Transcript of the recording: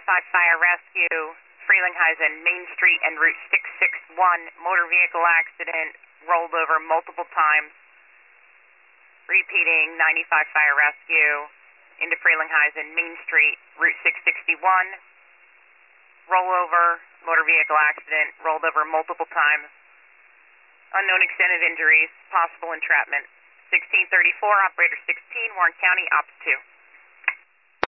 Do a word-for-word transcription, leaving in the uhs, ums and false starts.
ninety-five Fire Rescue, Frelinghuysen, Main Street and Route six sixty-one, motor vehicle accident, rolled over multiple times. Repeating, ninety-five Fire Rescue, into Frelinghuysen, Main Street, Route six sixty-one, rollover, motor vehicle accident, rolled over multiple times. Unknown extent of injuries, possible entrapment. sixteen thirty-four, Operator sixteen, Warren County, Ops two.